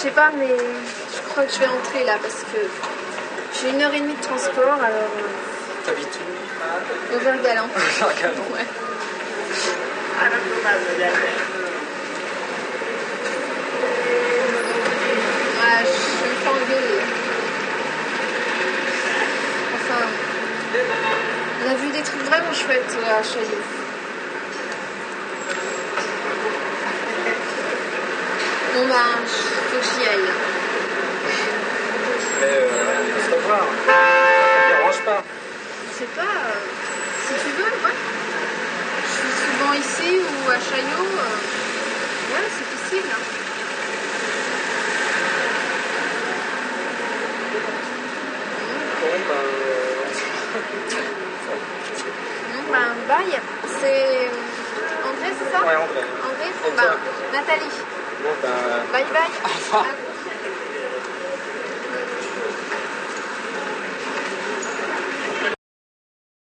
sais pas, mais je crois que je vais rentrer là parce que j'ai 1h30 de transport, alors... T'habites où? Au Vert-Galant. Vert-Galant. Ouais. Ouais, je me fais engueuler. Enfin, on a vu des trucs vraiment chouettes à Chaillot. Bon bah, faut que j'y aille. Mais on se revoit. Ça ne dérange pas. Je sais pas, si tu veux, ouais. Je suis souvent ici ou à Chaillot. Ouais, c'est possible. Hein. Bon, ben, bye. C'est André, c'est ça? Ouais, André. André, bon, ben, Nathalie. Bon, ben... Bye bye. Au revoir.